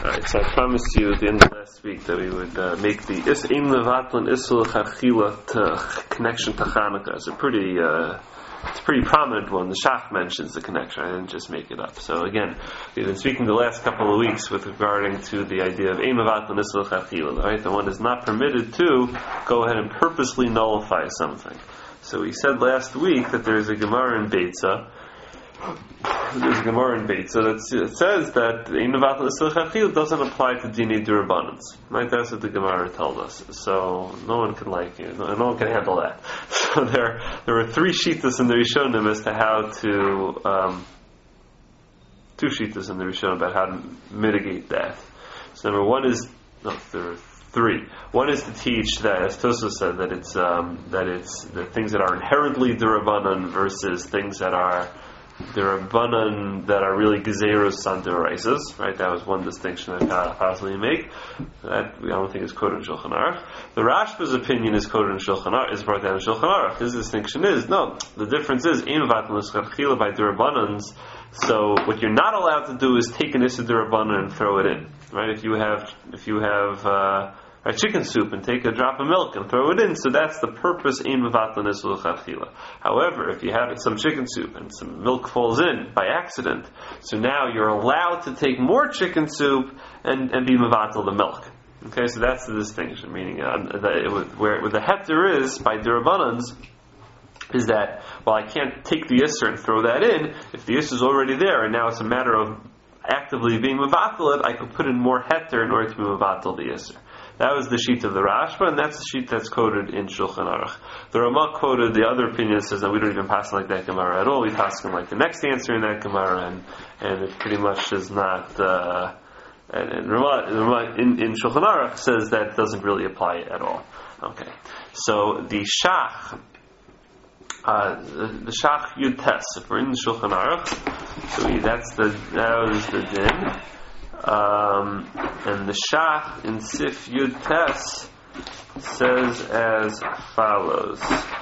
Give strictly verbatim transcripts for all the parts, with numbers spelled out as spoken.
Alright, so I promised you at the end of last week that we would uh, make the Is Ein Levatlan Isul Chachila connection to Chanukah. It's a pretty, uh, it's a pretty prominent one. The Shach mentions the connection. I didn't just make it up. So again, we've been speaking the last couple of weeks with regarding to the idea of Ein Levatlan Isul Chachila. Right, the one is not permitted to go ahead and purposely nullify something. So we said last week that there is a Gemara in Beitza. There's a Gemara in Beitza that says that Ein Levatlan Isul Chachila doesn't apply to Dinei D'Rabbanans. Right? That's what the Gemara told us. So no one can like you. No, no one can handle that. So there, there were three shittas in the Rishonim as to how to, um, two shittas in the Rishonim about how to mitigate that. So number one is, no, there are three. One is to teach that, as Tosfos said, that it's um, that it's the things that are inherently D'Rabbanan versus things that are D'Rabbanan that are really Gezeros on D'Oraisas, right? That was one distinction that I possibly make. That I don't think is quoted in Shulchan Aruch. The Rashba's opinion is quoted in Shulchan Aruch, is brought down in Shulchan Aruch. His distinction is, no, the difference is, Ein Levatlan Isul Chachila by D'Rabbanans. So what you're not allowed to do is take an Issa D'Rabbanan and throw it in, right? If you have, if you have, uh, a chicken soup and take a drop of milk and throw it in, so that's the purpose in Levatlan Isul Chachila. However, if you have some chicken soup and some milk falls in by accident, so now you're allowed to take more chicken soup and, and be Mevatel the milk. Okay, so that's the distinction, meaning uh, that it, where, where the heter is by D'Rabbanans is that, well, I can't take the Isser and throw that in. If the Isser is already there and now it's a matter of actively being Mevatel it, I could put in more heter in order to be Mevatel the Isser. That was the sheet of the Rashba, and that's the sheet that's quoted in Shulchan Aruch. The Ramah quoted the other opinion that says that we don't even pass like that Gemara at all. We pass them like the next answer in that Gemara, and, and it pretty much is not. Uh, and, and Ramah, Ramah in, in Shulchan Aruch says that doesn't really apply at all. Okay, so the Shach, uh, the, the Shach Yud Tes. If we're in Shulchan Aruch, so we, that's the that was the din. Um, and the Shach in Sif Yud Tes says as follows.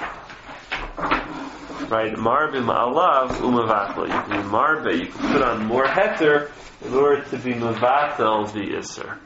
Right, Marbe Ma'alav Umavatla. You can be Marbe, you can put on more heter in order to be Mavatel the Isser.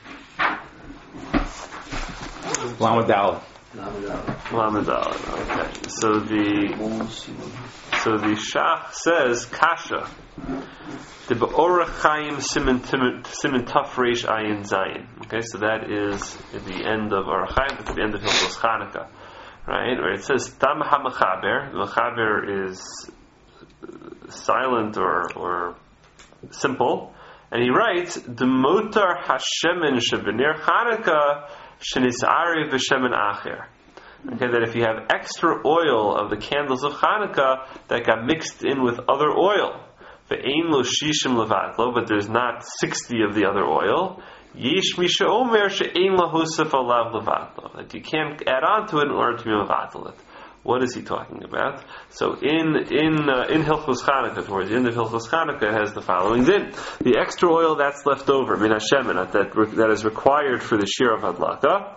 Lamadal. Lamadal. Okay. So the so the Shach says Kasha. The Be'orach Chaim Siman Taf Reish Ayin Zayin. Okay, so that is at the end of Orach Chaim, at the end of Hilchos Chanukah, right? Where it says Tam HaMechaber. The Mechaber is silent or or simple, and he writes Demotar Hashemin Shebenir Chanukah Shenisari V'Shemin Acher. Okay, that if you have extra oil of the candles of Chanukah that got mixed in with other oil, Ve'ein lo shishim levatlo, but there's not sixty of the other oil. Yesh misha omer she'ein lo hosef alav levatlo, that you can't add on to it in order to be mevatel it. What is he talking about? So in in uh, in Hilchos Chanukah, towards the end of Hilchos Chanukah, has the following din: the extra oil that's left over, min hashemen, that that is required for the shir of hadlaka.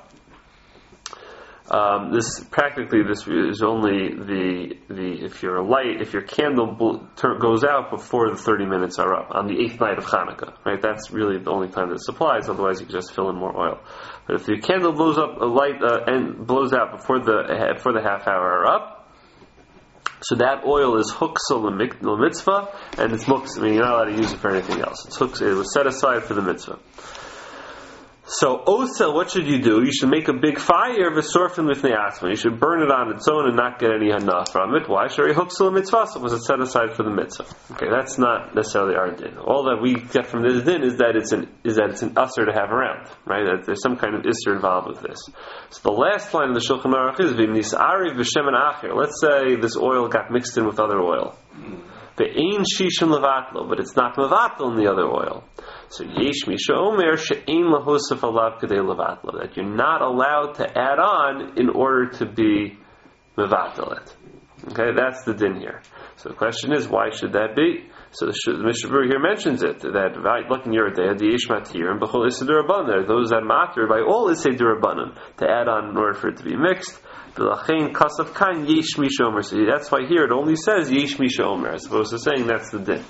Um, this practically this is only the the if your light if your candle bl- turn, goes out before the thirty minutes are up on the eighth night of Hanukkah, right? That's really the only time that it supplies. Otherwise, you can just fill in more oil. But if your candle blows up a light uh, and blows out before the before the half hour are up, so that oil is huksal l'mitzvah, and it's muks. I mean, you're not allowed to use it for anything else. It's huks. It was set aside for the mitzvah. So, Osel, what should you do? You should make a big fire, v'sorfin lifnei atzma. You should burn it on its own and not get any hana from it. Why? Shari huksel mitzvah, was it set aside for the mitzvah? Okay, that's not necessarily our din. All that we get from this din is that it's an is that it's an usher to have around, right? That there's some kind of isser involved with this. So the last line of the Shulchan Aruch is v'nisari v'shemen acher. Let's say this oil got mixed in with other oil. Ve'ein shishim levatlo, but it's not mevatel in the other oil. So yesh misha omer she'ein lahosef alav kadei levatlo, that you're not allowed to add on in order to be mevatel it. Okay, that's the din here. So the question is, why should that be? So the, the Mishnah Berurah here mentions it, that look in your day, the yesh matir and b'chol issa d'Rabbanan, those that matir by all issa d'Rabbanan to add on in order for it to be mixed. V'lachein kasav kan yesh misha omer. So that's why here it only says yesh misha omer, as opposed to saying that's the din.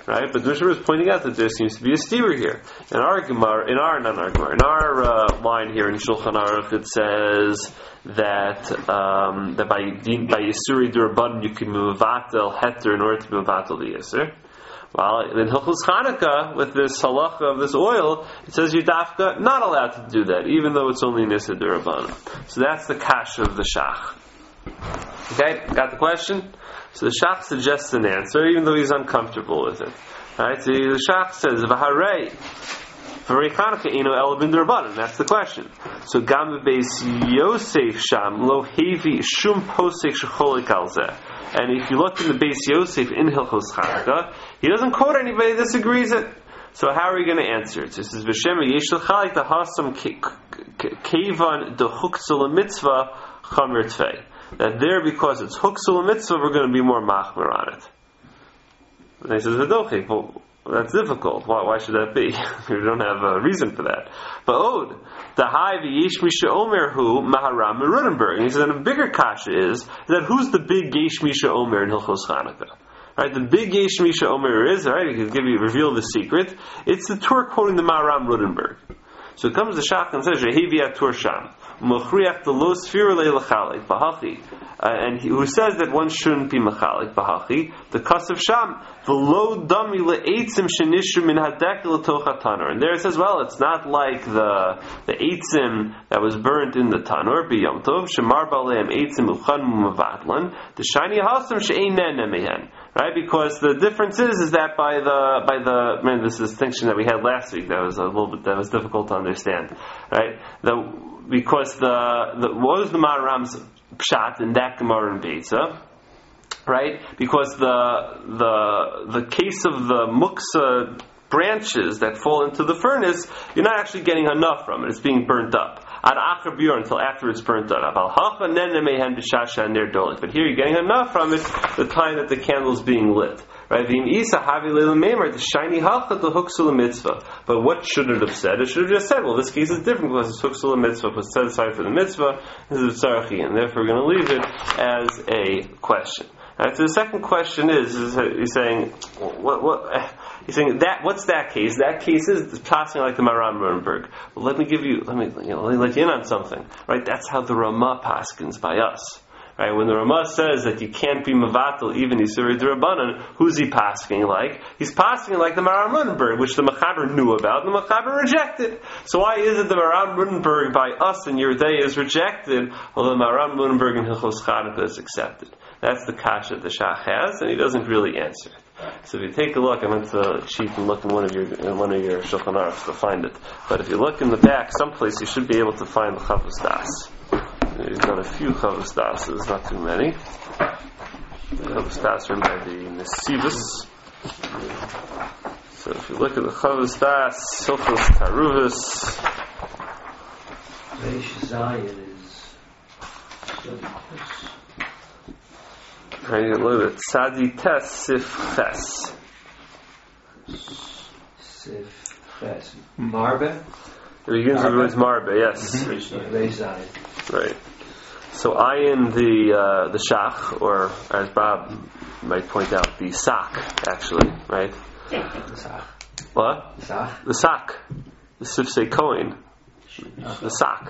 right? But the Mishnah is pointing out that there seems to be a steer here. In our Gemara, in our not our Gemara, in our uh, line here in Shulchan Aruch, it says that um, that by by Yisuri D'Rabbanan you can mevatel heter in order to mevatel the Yisur. Well, in Hilchos Chanukah, with this halacha of this oil, it says you're dafka not allowed to do that, even though it's only Nisa D'Rabbanan. So that's the kasha of the Shach. Okay, got the question? So the Shach suggests an answer, even though he's uncomfortable with it. Right? So the Shach says, "V'harei v'rei Chanukah eno ela bin D'Rabbanan." That's the question. So gam beis Yosef sham lo hevi shum posek shecholik al zeh. And if you look in the Beis Yosef in Hilchos Chanukah, he doesn't quote anybody that disagrees it. So how are we going to answer it? So it says, "V'shem yeshel chalik the hasam kevan de huksul mitzvah chamer tfei." That there, because it's huksul mitzvah, we're going to be more machmer on it. And he says, "V'dochik, well, that's difficult. Why, why should that be? We don't have a reason for that." But Od, the high v'yesh misha omer hu maharam Rudenberg. And he says, and a bigger kasha is that who's the big yesh misha omer in Hilchos Chanukah? Right, the big yesh misha omer is, right, he can give you, reveal the secret. It's the Tur quoting the Maharam Rudenberg. So it comes to Shach and says, "Yehivi atur sham, mochriach the lo sfira leilachalik bahachi," and he, who says that one shouldn't be machalik bahachi. The kasav sham, the lo dami le'etzim shenishu min hadek l'toch hatanur. And there it says, well, it's not like the the eitzim that was burnt in the tanur b'yom tov shemar baleim eitzim uchan muvatlan the shiny hasam she'einen nemehen. Right, because the difference is is that by the by the man, this distinction that we had last week that was a little bit that was difficult to understand. Right, the because the, the what was the Maharam's pshat in that Gemara in Beitza? Right, because the the the case of the muksa branches that fall into the furnace, you're not actually getting enough from it; it's being burnt up. Ad achar bior, until after it's burnt up. But here you're getting enough from it the time that the candle is being lit. Right? The shiny halcha the huksul mitzvah. But what should it have said? It should have just said, well, this case is different because it's huksul mitzvah, was set aside for the mitzvah, this is tzarachi, and therefore we're going to leave it as a question. Right, so the second question is, is he's saying, what, what, he's saying that, what's that case? That case is passing like the Maharam Rudenberg. Well, let me give you, let me, you know, let me let you in on something. Right, that's how the Ramah paskins by us. Right, when the Ramah says that you can't be mevatel even Yisuri D'Rabbanan, who's he pasking like? He's pasking like the Maharam Rudenberg, which the Mechaber knew about, and the Mechaber rejected. So why is it the Maharam Rudenberg by us in your day is rejected, while the Maharam Rudenberg in Hilchos Chanukah is accepted? That's the kasha the Shach has, and he doesn't really answer it. So if you take a look, I went to the sheet and look in one of your in one of your Shulchan Aruchs to find it. But if you look in the back, someplace you should be able to find the Chavos Das. He's done a few Chavos Dases, not too many. The Chavos Das are by the Nesivus. So if you look at the Chavos Das, Hilchos Taruvus, Reish Zion is right, you look at Tzadi Tes Sif Ches. Sif Ches. Marbe? It begins with the words Marbe, yes. Reish Zion. Right. So ayin the uh, the shach, or as Bob might point out, the sak, actually, right? The sak. What? The sak. The sak. The sifsei kohen. The sak.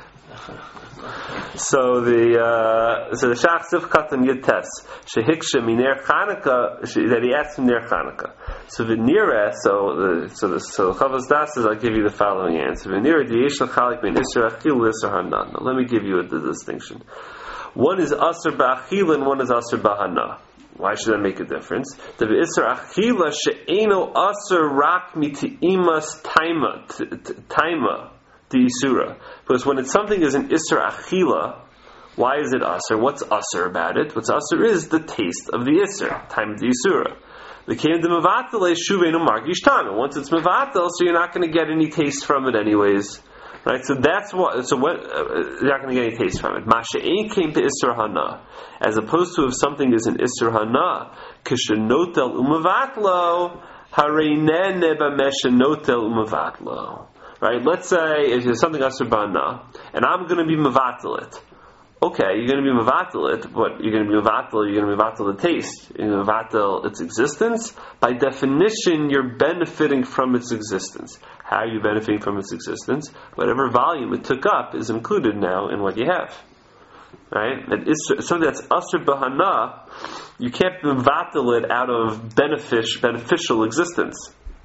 So the uh, so the shach sif katan yites shehiksha miner Chanukah that he asked from ner Chanukah. So the nira, so the so the so Chavos Das says, I'll give you the following answer. The nira diyesh chalik ben isra achil isra hanan. Let me give you a, the distinction. One is asr ba'achil and one is asr ba'hana. Why should that make a difference? The isra achila she'eno asr rak miti'imas taima taima. The Yisura. Because when it's something is an Isser Achila, why is it Asr? What's Asr about it? What's Asr is the taste of the Isser, time of the Yisura. The came to Mevatel is Shuvenu Margish Tama. Once it's Mevatel, so you're not going to get any taste from it anyways. Right? So that's what, so what, uh, you're not going to get any taste from it. Masha'in came to Isser Hana. As opposed to if something is an Isser Hana, Kishanotel Umavatlo, Hareinen Neba Meshanotel Umavatlo. Right? Let's say if there's something asur b'hana, and I'm going to be mevatel it. Okay, you're going to be mevatel it, but you're going to be mevatel, you're going to be mevatel the taste, you're going to mevatel its existence. By definition, you're benefiting from its existence. How are you benefiting from its existence? Whatever volume it took up is included now in what you have. Right? That is something that's asr b'hana. You can't mevatel it out of benefic- beneficial existence.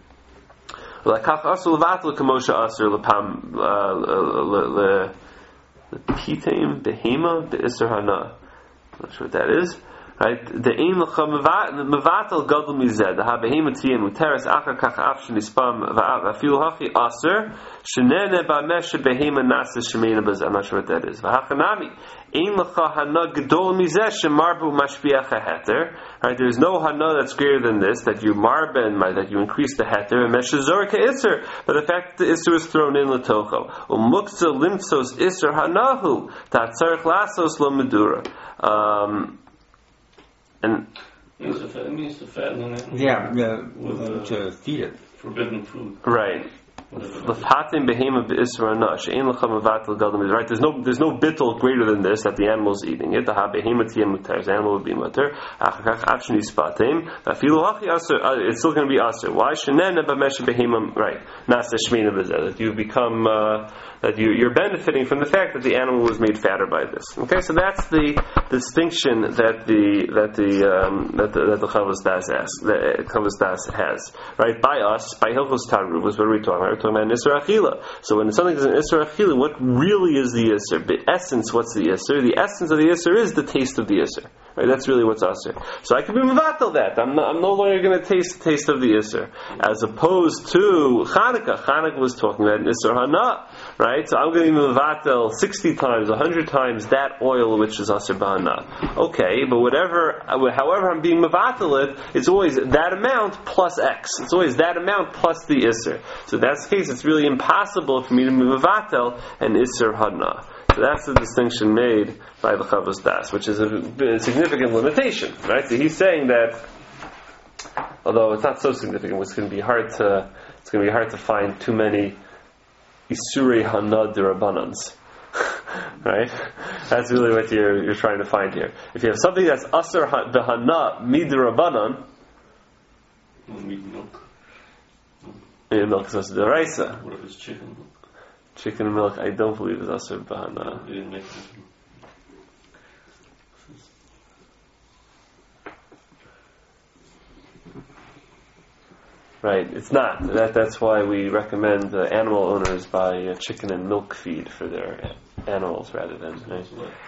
L'kach asr levatel k'moshe asr lepam le pitem behema be'isr hana. I'm not sure what that is. Right? The aim mevatel gadol mized. The habehema tiyem uteres achar kach afshin ispam va'afil hachi asr shenene ba'mesh behema nasa shemena b'zeh. I'm not sure what that is. V'hachanami aim lecha hana gadol mizeh shemarbu mashbiach heter. Right? There's no hana that's greater than this, that you marben, that you increase the heter, and meshazor ka'isr. But the fact that the isr is thrown in letocho. Umukza limtzos isr hanahu ta'tzarech lasos lo medura. Um, And it means to fatten on it. Yeah, yeah, with uh, to feed it. Forbidden food. right. L'fatim behema be'isra nash ein lecha mevatel gadol mizeh. Right. There's no there's no bittul greater than this that the animal is eating it. The ha behema tiyem mutar. The animal would be mutar. Achakach afshin ispatim. Afilu hachi aser. It's still going to be aser. Why shenena b'mesh behema? Right. Nasa shmina b'zeh. That you become uh, that you you're benefiting from the fact that the animal was made fatter by this. Okay. So that's the distinction that the that the um, that the that the Chavos Das has. The Chavos Das has. Right. By us, by Hilchos Taruvos, what are we talking about? Talking about Isser Achila. So when something is an Isser Achila, what really is the Isser? The essence, what's the Isser? The essence of the Isser is the taste of the Isser. Right? That's really what's Isser. So I can be mevatel that. I'm, not, I'm no longer going to taste the taste of the Isser. As opposed to Chanukah. Chanukah was talking about an Isser Hana. Right? So I'm going to be mevatel sixty times, one hundred times that oil which is Isser Bahana. Okay, but whatever, however I'm being mevatel it, it's always that amount plus X. It's always that amount plus the Isser. So that's the case. It's really impossible for me to move mevatel and Isser Hana. So that's the distinction made by the Chavos Das, which is a, a significant limitation, right? So he's saying that, although it's not so significant, it's going to be hard to it's going to be hard to find too many Isurei Hana D'Rabbanans, right? That's really what you're you're trying to find here. If you have something that's Asar B'Hana Midrabbanan, meat and milk. Yeah, milk is also deraisa. What if it's chicken milk? Chicken and milk, I don't believe is also bahana. They didn't make it. Right, it's not. That that's why we recommend the animal owners buy a chicken and milk feed for their animals rather than right?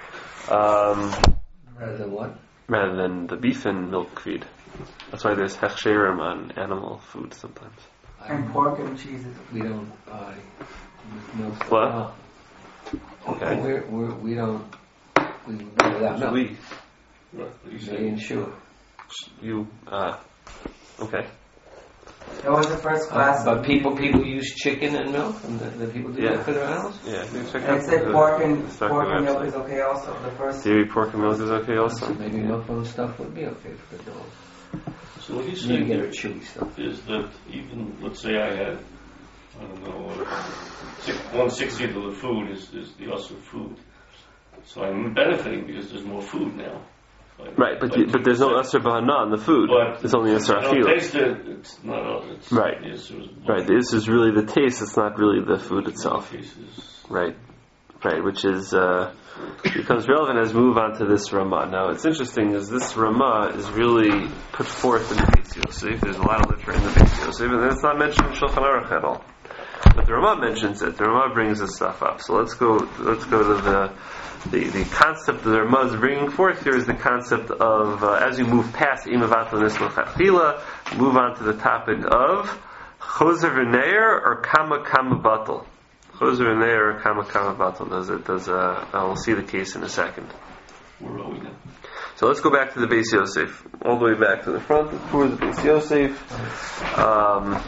um, Rather than what? rather than the beef and milk feed. That's why there's hechsherim on animal food sometimes. And pork and cheeses. We don't buy milk. What? Okay. We're, we're, we don't. We go without milk. We, Right, but you Me said and sure. you, uh, okay. That was the first class. But people people use chicken and milk, and the, the people do Yeah. that for their animals. Yeah, you check They out said the- pork and the pork and milk website. is okay also. The first. Dairy, pork, and milk is okay So also. maybe milk and stuff would be okay for the dog. So what he's You saying get a here chewy stuff. is that even, let's say I had, I don't know, six, one sixtieth of the food is, is the usher food. So I'm benefiting because there's more food now. Like, Right, but like you, but there's no you asr bahana on the food. But It's only asr I don't achila. taste it, it's not, uh, it's, Right. the Isser is Right, this is really the taste. It's not really the food itself. Cases. Right, right, which is uh, becomes relevant as we move on to this Ramah. Now, what's interesting is this Ramah is really put forth in the Beis Yosef. There's a lot of literature in the Beis Yosef, and it's not mentioned in Shulchan Aruch at all. But the Ramah mentions it. The Ramah brings this stuff up. So let's go. Let's go to the the, the concept that the Ramah is bringing forth here is the concept of uh, as you move past Imavat Nisla Chachila, move on to the topic of Choser V'Neir or Kama Kama Batal. Choser V'Neir or Kama Kama Batal. Does it? Does uh? We'll see the case in a second. Where are we now? So let's go back to the Beis Yosef, all the way back to the front. Towards the Beis Yosef. Um,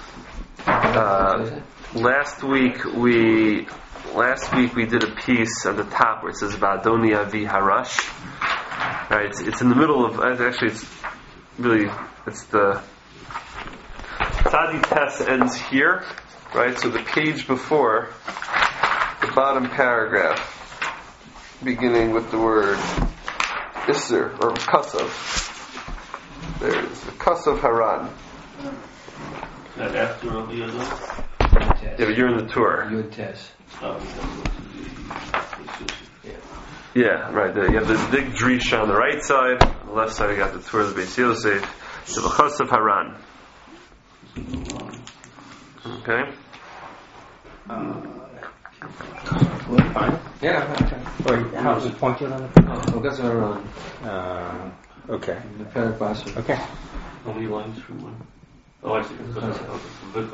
uh, last week we last week we did a piece at the top where it says Va'adoni Avi Harash. Right, it's, it's in the middle of. Actually, it's really it's the Tzadi Tes ends here. Right, so the page before the bottom paragraph. beginning with the word Isser or Kasav. There it is, the Kasav Haran. Is that after all the other? Yeah, but you're in the Tur. Yud Tes. Um, Yeah, right there. You have this big Drisha on the right side. On the left side, you got the Tur of the Beis Yosef. The Kasav Haran. Okay. Fine. Yeah, okay. Or how's it pointed on it? Oh, that's what we're on. Uh, okay. The Perak Basra. Okay. Only lines through one. Oh, I see. Because I- okay,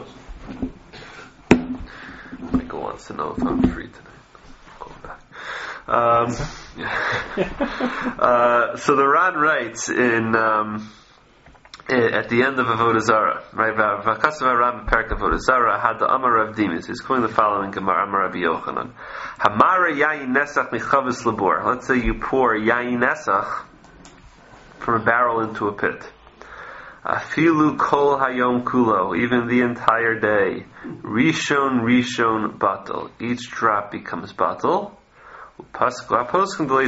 because- Michael wants to know if I'm free tonight. Call him back. Um, yeah. uh, so the Ran writes in um, i- at the end of Avodah Zarah, right? V'akasav Haran b'Perek Avodah Zarah had the Amar Rav Dimis. He's quoting the following Gemara, Amar Rabbi Yochanan. Hamara yayin nesach michavis labor. Let's say you pour yayin nesach from a barrel into a pit. Afilu kol hayom kulo, even the entire day. Rishon rishon batal. Each drop becomes batal. However,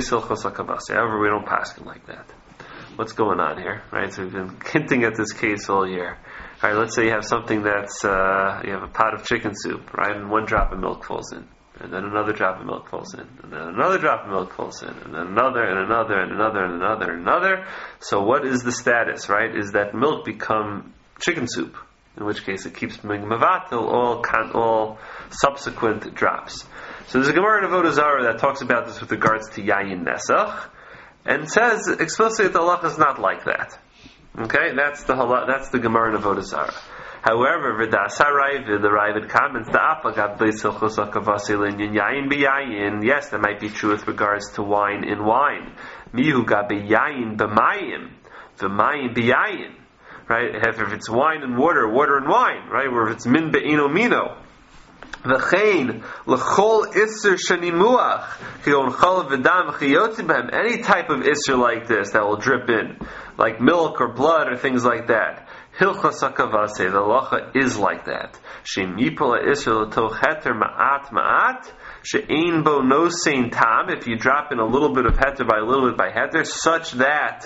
we don't paskin like that. What's going on here, right? So we've been hinting at this case all year. All right, let's say you have something that's uh, you have a pot of chicken soup, right, and one drop of milk falls in, and then another drop of milk falls in, and then another drop of milk falls in, and then another, and another, and another, and another, and another. So what is the status, right? Is that milk become chicken soup? In which case it keeps being mavatil all all subsequent drops. So there's a Gemara in Avodah Zarah that talks about this with regards to yayin nesach, and says explicitly that the halacha is not like that. Okay, that's the halacha, that's the Gemara in Avodah Zarah. However, v'das harayvid, the Ravid comments, the apagad b'yisilchos akavasil in yayin b'yayin. Yes, that might be true with regards to wine in wine. Mihu gabe yayin b'mayim, v'mayim b'yayin. Right? If it's wine and water, water and wine, right? Or if it's min be'ino mino. V'chein l'chol isser shenimuach kiyon chalav v'dam v'chiyotzi b'hem. Any type of isser like this that will drip in, like milk or blood or things like that. Hilchas hakavase, the halacha is like that. She'im yipol ha'isser l'toch heter ma'at ma'at she'ein bo no sein tam. If you drop in a little bit of heter by a little bit by heter, such that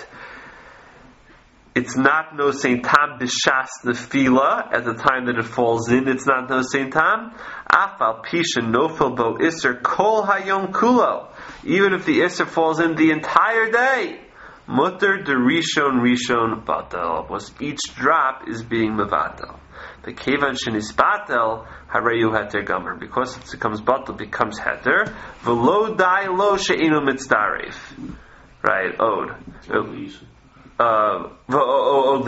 it's not no sein tam b'shas nefila at the time that it falls in. It's not no sein tam. Afal pisha nofel bo iser kol hayom kulo. Even if the iser falls in the entire day, mutter de rishon rishon batel. Was each drop is being mevatel. The kevan shenis batel hareyu heter gomer, because it becomes batel, becomes heter. V'lo dai lo she'enu mitzdaref. Right, od. Uh, right,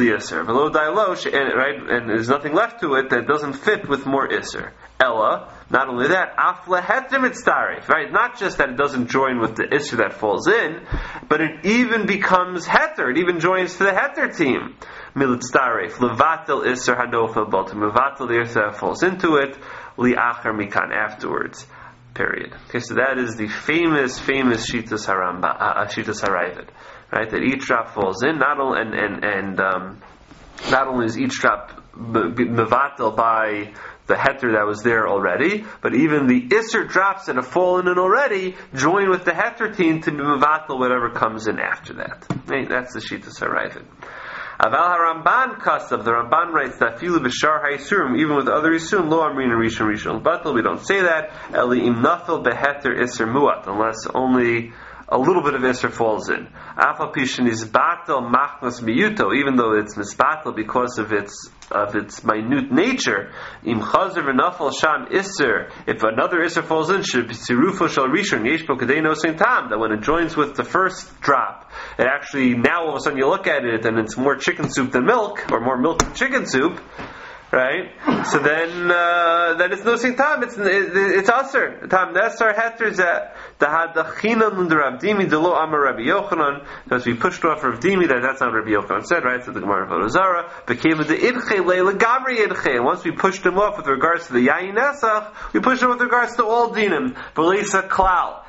and there's nothing left to it that doesn't fit with more iser. Ella, not only that, afla heter mitzdaref, right? Not just that it doesn't join with the iser that falls in, but it even becomes heter. It even joins to the heter team. Militzdaref, levatel iser hanofel bal, to mevatel the iser that falls into it, liacher mikan, afterwards. Period. Okay, so that is the famous, famous Shitas Haramba, uh, Shitas Harayvid. Right, that each drop falls in, not only and and and um, not only is each drop mevatel by the heter that was there already, but even the iser drops that have fallen in already join with the heter team to be mevatel whatever comes in after that. Right, that's the Shitas Harayvid. Aval HaRamban Kasav, the Ramban writes that filu b'shar ha'isurim, even with other isurim, lo amrin rishon rishon batel, we don't say that. Eli im nafel beheter iser muat, unless only a little bit of iser falls in. Afal pishin is batel machnas miyuto, even though it's misbatel because of its of its minute nature. Im chazer v'nafel sham iser, if another iser falls in, should be sirufo shal rishon yesh bo kadei no sein tam, that when it joins with the first drop, it actually, now all of a sudden you look at it and it's more chicken soup than milk, or more milk than chicken soup. Right? So then, uh, then it's no sing tam, it's, it, it's aser. Tam nesar heter zeh, the hadachinam under Rav Dimi, the lo amar Rabbi Yochanan, because we pushed off Rav Dimi, that that's not Rabbi Yochanan said, right? So the Gemara of Avodah Zarah, became the idche leila gabri idche. And once we pushed him off with regards to the yayin nesach, we pushed him with regards to all dinim. Belisa klal.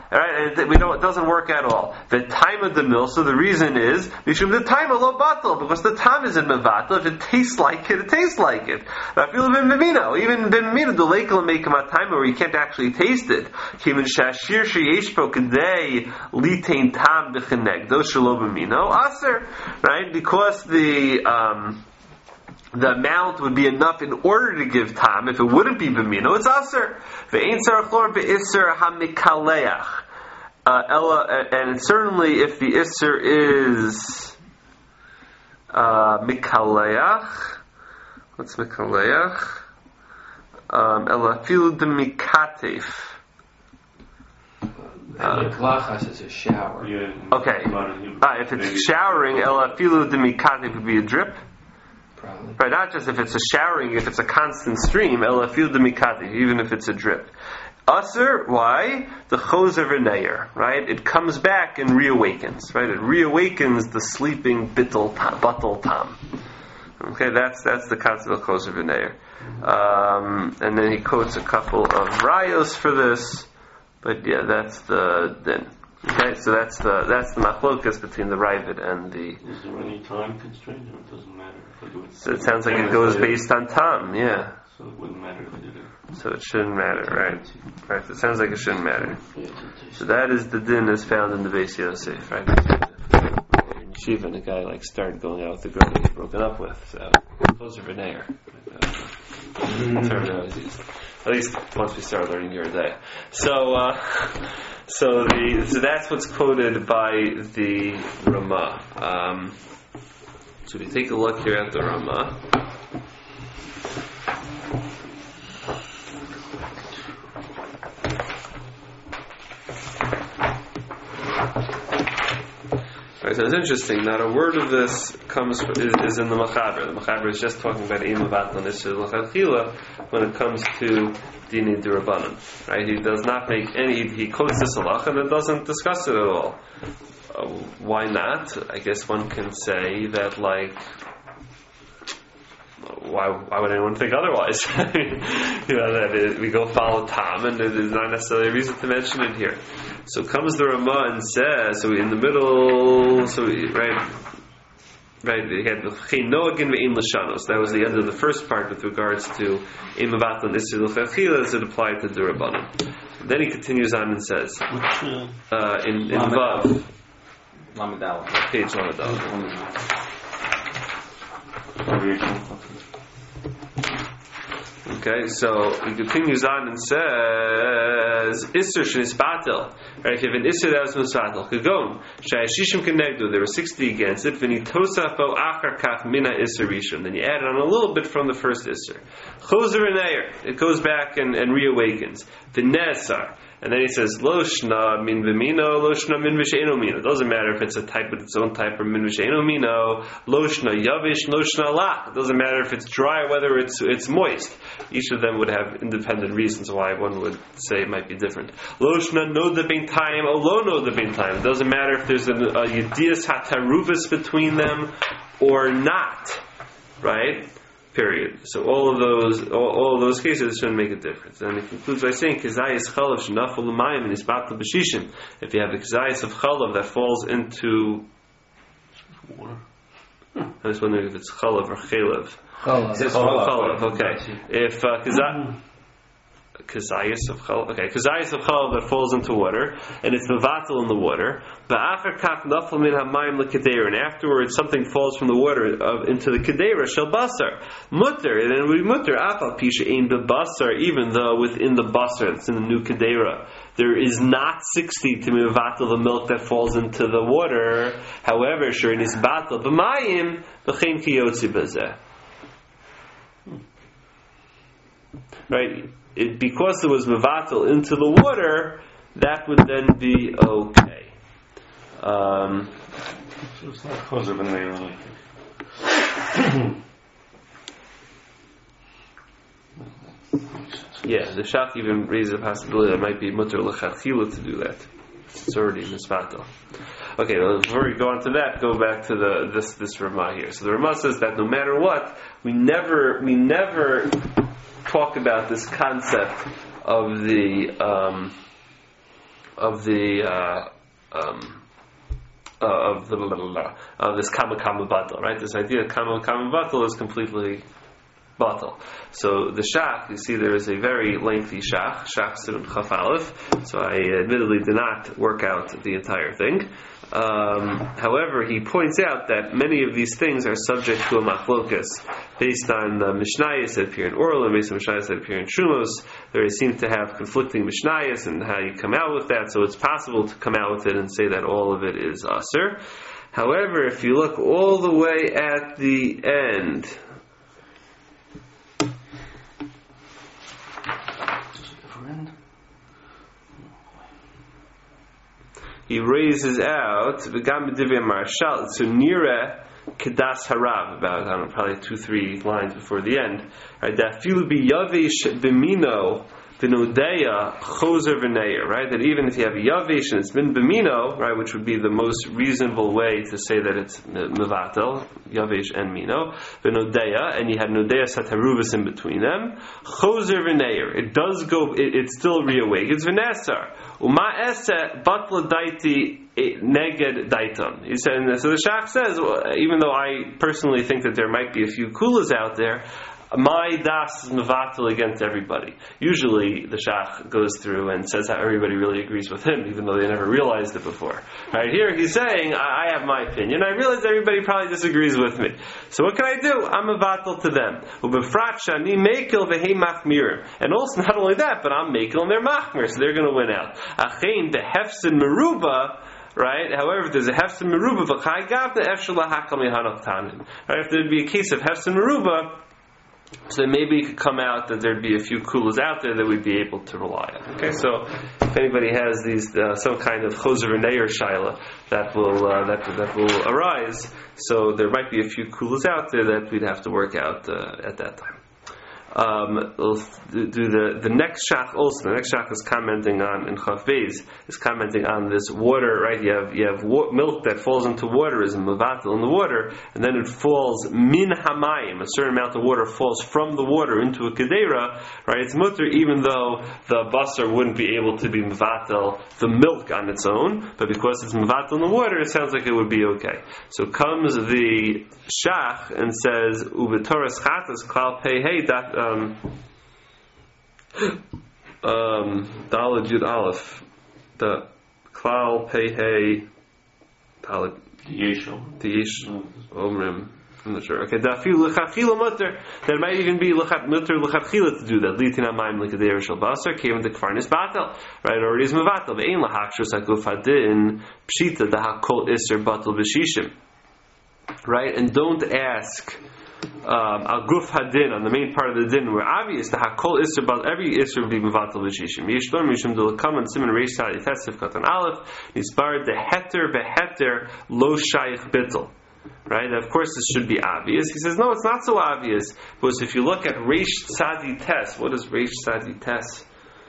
Alright, and we don't, it doesn't work at all. The time of the mill, so the reason is, Mishum the time of lo batal, because the time is in mevatel. If it tastes like it, it tastes like it. I feel ben bimino, even ben bimino, the lake will make him a time where you can't actually taste it. Kimin shashir sheyeshpo kadei litain tam b'chenegdo shelo bimino aser. Right? Because the, um, the amount would be enough in order to give tam. If it wouldn't be b'mino, it's aser. Ve'ein tzarich lor be'isser hamikaleach. Uh, ella, and certainly if the isser is uh, mikaleach, what's mikaleach? Um, ella filu de mikatef. Klachas is a shower. Yeah. Okay. Ah, if it's showering, ella filu de mikatef would be a drip. Probably. Right, not just if it's a showering, if it's a constant stream, ela fil de mikati, even if it's a drip. Aser, why? The choser v'neir, right? It comes back and reawakens, right? It reawakens the sleeping bittul tam, batal tam. Okay, that's that's the concept of choser v'neir. Um, and then he quotes a couple of rayos for this, but yeah, that's the din. Okay, so that's the that's the machlokas between the Ravid and the. Is there any time constraint, or it doesn't matter if I do it? So it sounds like it goes based on tam, yeah. So it wouldn't matter if I did it. So it shouldn't matter, right? Right. It sounds like it shouldn't matter. So that is the din as found in the Beis Yosef, right? In Yeshiva, and the guy like started going out with the girl he's broken up with. So those are v'neir. Term always used. At least once we start learning your day. So, uh, so the so that's what's quoted by the Ramah. Um, so we take a look here at the Ramah. Right, so it's interesting. Not a word of this comes from, is, is in the Machaber. The Machaber is just talking about Eim Avatlan Isur L'Chachila when it comes to Dini D'Rabbanan. Right? He does not make any. He, he quotes this halacha and it doesn't discuss it at all. Uh, why not? I guess one can say that, like, why why would anyone think otherwise? You know, that it, we go follow Tom, and there's not necessarily a reason to mention it here. So comes the Ramah and says, so in the middle, so right, right, they had the Cheinogin ve'im l'shanos. That was the end of the first part with regards to Eim Avatlan Isur L'Chachila as it applied to D'Rabbanan. Then he continues on and says, Which, uh, uh, in in Vav, Lamed page Lamed. Okay, so he continues on and says, Isser shenisbatel. Right, if you have an Isser that was misbatel, Kagon, Shayashishim Kenegdo, there were sixty against it, Vinitosafo Achar Kach Mina Isser Rishon. Then you add on a little bit from the first Isser. Choser and Eir, it goes back and, and reawakens. Vinesar. And then he says, Loshna min v'mino, Loshna min v'she'eno mino. It doesn't matter if it's a type with its own type or min v'she'eno mino. Loshna yavish, Loshna lach. It doesn't matter if it's dry, whether it's it's moist. Each of them would have independent reasons why one would say it might be different. Loshna no the bein time, Olo no the bein time. It doesn't matter if there's a yedias hataruvas between them or not. Right? Period. So all of those, all, all of those cases shouldn't make a difference. And he concludes by saying, "Kizayis chalav shenafal l'mayim and isbatel b'shishim." If you have the kizayis of chalav that falls into water, hmm. I was wondering if it's chalav or chalav. Chalav. Oh, chalav. Okay. If uh, kizayis. Kazayas of chalav, okay, kazayas of chalav that falls into water, and it's mevatel in the water. Ba'achar kach nafal min hamayim l'kadeira, and afterwards something falls from the water of, into the kadeira shel basar mutter, and then we mutter afal pisha ein b'basar, even though within the basar, it's in the new kadeira, there is not sixty to mevatel the milk that falls into the water. However, sure in isbatel b'mayim v'chein kiyotzi b'zeh. Right. It, because it was mevatel into the water, that would then be okay. Um, so it's not cause of a nail. Yeah, the Shach even raises a possibility that it might be mutter l'chachila to do that. It's already misbatel. Okay, well, before we go on to that, go back to the this this Ramah here. So the Ramah says that no matter what, we never we never talk about this concept of the um, of the uh, um, uh, of the blah, blah, blah, of this kama kama batal, right? This idea of kama kama batal is completely batal. So the shach, you see, there is a very lengthy shach, shach student chaf aleph. So I admittedly did not work out the entire thing. Um, however, he points out that many of these things are subject to a machlokas based on the mishnayos that appear in oral and based on mishnayos that appear in shumos. There seem to have conflicting mishnayos and how you come out with that. So it's possible to come out with it and say that all of it is aser. However, if you look all the way at the end, he raises out v'gam b'divrei marshal so nira kedas harav, about I don't know, probably two three lines before the end. Right, that filu biyavish b'mino v'nodeya chozer v'neir. Right, that even if you have a yavish and it's been b'mino, right, which would be the most reasonable way to say that it's mevatel, yavish and mino v'nodeya, and you had nodeya sataruvas in between them, chozer v'neir. It does go. It, it still reawakens v'nesar. Uma ese batla daiti neged daiton. He said, so the Shach says, well, even though I personally think that there might be a few kulas out there, my das is mevatel against everybody. Usually the Shach goes through and says how everybody really agrees with him, even though they never realized it before. Right here he's saying, I have my opinion. I realize everybody probably disagrees with me. So what can I do? I'm mevatel to them. And also not only that, but I'm mekel and they're machmir, so they're going to win out. Achein the hefsin meruba. Right. However, if there's a hefsin meruba v'chai gavna efshel lahakal mihanach tanin. Right. If there'd be a case of hefsin meruba, so maybe it could come out that there'd be a few kulas out there that we'd be able to rely on. Okay, so if anybody has these uh, some kind of choser v'neir shaila that will uh, that that will arise, so there might be a few kulas out there that we'd have to work out uh, at that time. Um, we'll do the the next shach also. The next shach is commenting on in Chav Beis is commenting on this water. Right, you have you have wa- milk that falls into water is mevatel in the water, and then it falls min hamayim. A certain amount of water falls from the water into a kedera. Right, it's mutter even though the basar wouldn't be able to be mevatel the milk on its own, but because it's mevatel in the water, it sounds like it would be okay. So comes the shach and says ubetoras chatas klal pei hey that. Um, um, Daled Yud Aleph, the Klal Pei Hey, Daled Yeshom, the Yesh Omrim. I'm not sure. Okay, Dafiu L'Chachila Mutter. There might even be L'Chat Mutter L'Chachila to do that. Litina Maim L'Kadeir Shal Basar came into Kfarnis Batal. Right, already is Mevatel. Ve'ein L'Hakshus Hakuf Hadin Pshita the Hakol Isser Batal B'Shishim. Right, and don't ask. Um, al guf hadin on the main part of the din, where obvious the hakol isser, but every isser would be mevatel b'shishim. Yishton mishum delakam and siman reish sadi tesif katan aleph nisbar the heter beheter lo shayich bittel. Right? Of course, this should be obvious. He says, no, it's not so obvious. Because if you look at reish sadi tes, what is reish sadi tes?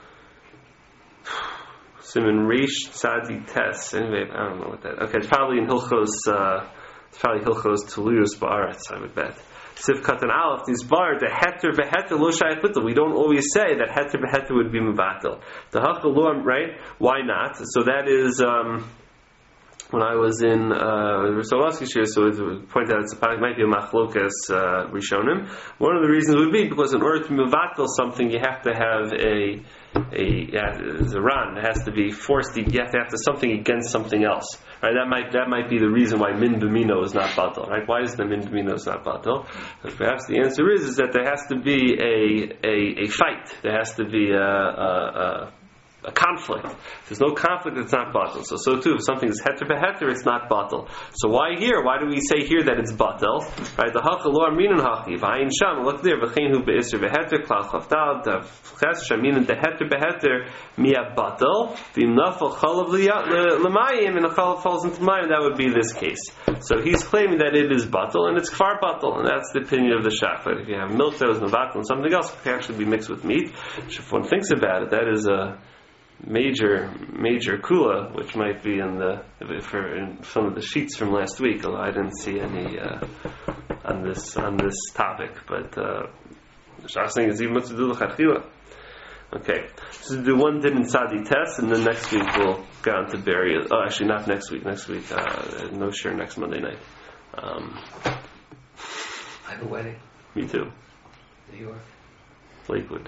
Siman reish sadi tes. Anyway, I don't know what that. Okay, it's probably in Hilchos. Uh, it's probably Hilchos Tuluyos Ba'aretz, I would bet. Sivkat and Aleph, these bar, the heter beheter lo shayich bittel. We don't always say that heter beheter would be mevatel. The hakol lo, right? Why not? So that is um, when I was in uh, Risholovsky shir, so it pointed out it might be a machlokas uh, rishonim. One of the reasons would be because in order to mevatel something, you have to have a a yeah, a ran. It has to be forced. You have to have to something against something else. Right, that might that might be the reason why min b'mino is not batal. Right, why is the min b'mino is not batal? Perhaps the answer is is that there has to be a a, a fight. There has to be a, a, a a conflict. If there's no conflict, it's not batal. So, so too, if something is heter beheter, it's not batal. So why here? Why do we say here that it's batal? Right? The hachal lo arminan hachi v'ayin sham. Look there. V'chein hu be'isr beheter klal chavdal the ches shaminan the heter beheter miya batal v'im nafal chalav l'mayim and a chalav falls into mayim. That would be this case. So he's claiming that it is batal and it's kfar batal, and that's the opinion of the shach. If you have milk that was mevatel and something else, it can actually be mixed with meat. If one thinks about it, that is a major, major kula, which might be in the for in some of the sheets from last week. Although I didn't see any uh, on this on this topic, but uh, the shach saying is even much to do l'chachila. Okay, so do one din in Sadi test, and then next week we'll go on to bury it. Oh, actually, not next week. Next week, uh, no share next Monday night. Um, I have a wedding. me too. New York. Lakewood.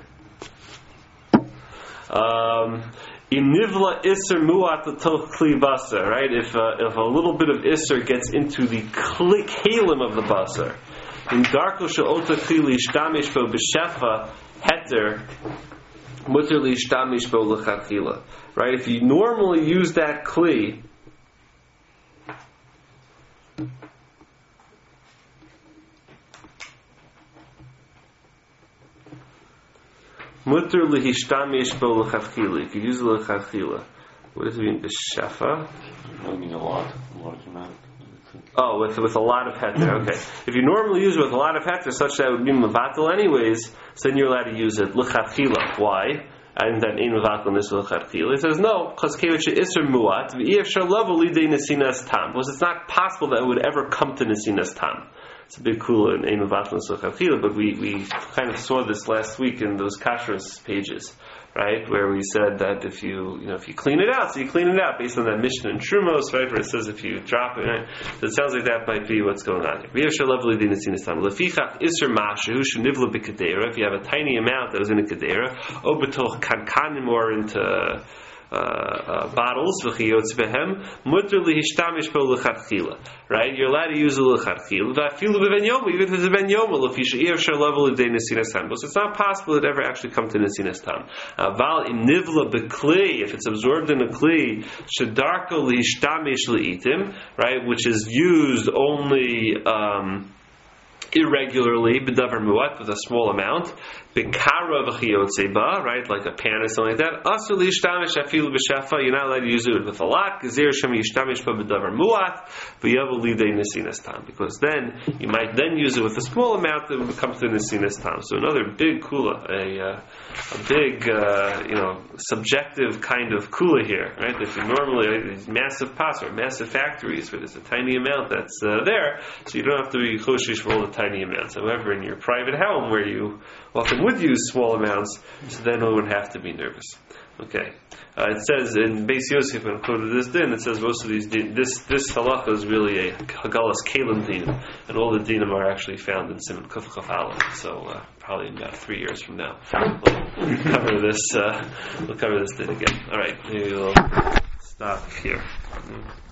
Um, Imnivla iser muat l'toch kli basar, right? If uh, if a little bit of iser gets into the kli kalim of the basar, in darko she'ota kli lishtamish bo b'shefa heter mutter lishtamish bo l'chachila, right? If you normally use that kli, mutter lihishtamish bo l'chachila. If you use l'chachila, what does it mean? B'shefa. I mean a lot, a large amount. Oh, with with a lot of heter. Okay. If you normally use it with a lot of heter, such that it would be mevatel anyways, so then you're allowed to use it l'chachila. Why? And then in mevatel is l'chachila. He says no, because kevich iser muat v'yefshar level lidei nesinas tam, because it's not possible that it would ever come to nesinas tam. It's a big cool in ein mevatel l'chachila, but we we kind of saw this last week in those kashrus pages. Right, where we said that if you, you know, if you clean it out, so you clean it out based on that Mishnah in Trumos, right, where it says if you drop it, right, so it sounds like that might be what's going on here. If you have a tiny amount that was in a kedera, obetoch kankanim or into Uh, uh, bottles, right? You're allowed to use a l'chadchila. Even if it's a ben yoma, so it's not possible it ever actually come to nesinas tam. Val im nivla bekli, if it's absorbed in a kli, shedarko lihishtamish leitim, right, which is used only um, irregularly, b'davar muat, with a small amount, b'kara v'chiyotzeba, right, like a pan or something like that. Asur lishtamish afilu b'shafa, you're not allowed to use it with a lot. Gzeir shem yishtamish ba b'davar muat, v'yavu lidei nesinas tam, because then you might then use it with a small amount that would come to nesinas tam. So another big kula, a uh, a big uh, you know subjective kind of kula here, right? If you normally uh, these massive pots or massive factories where there's a tiny amount that's uh, there, so you don't have to be choshish for all the tiny amounts. However, in your private home where you often would use small amounts, so then one would have to be nervous. Okay, uh, it says in Beis Yosef, when quoted this din, it says most of these din, this this halacha is really a hagalas kalim din, and all the dinim are actually found in Siman Kuf Chaf Aleph. So uh, probably in about three years from now, we'll cover this. Uh, we'll cover this din again. All right, maybe we'll stop here. Mm-hmm.